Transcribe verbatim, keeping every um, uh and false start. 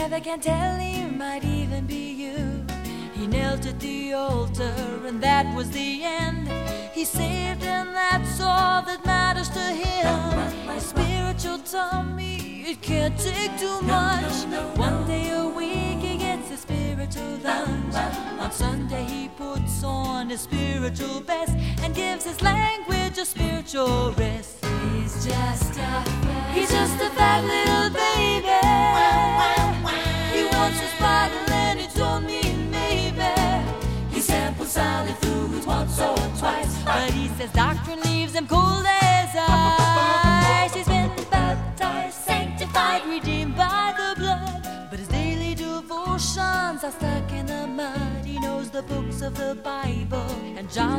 never can tell, he might even be you. He knelt at the altar and that was the end. He's saved and that's all that matters to him. My spiritual tummy, it can't take too much. One day a week he gets his spiritual lunch. On Sunday he puts on his spiritual best and gives his language a spiritual rest. He's just a fat, he's just a fat little baby. He wants his bottle and he told me maybe. He sampled solid foods once or twice, but he says doctrine leaves him cold as ice. He's been baptized, sanctified, redeemed by the blood, but his daily devotions are stuck in the mud. He knows the books of the Bible and John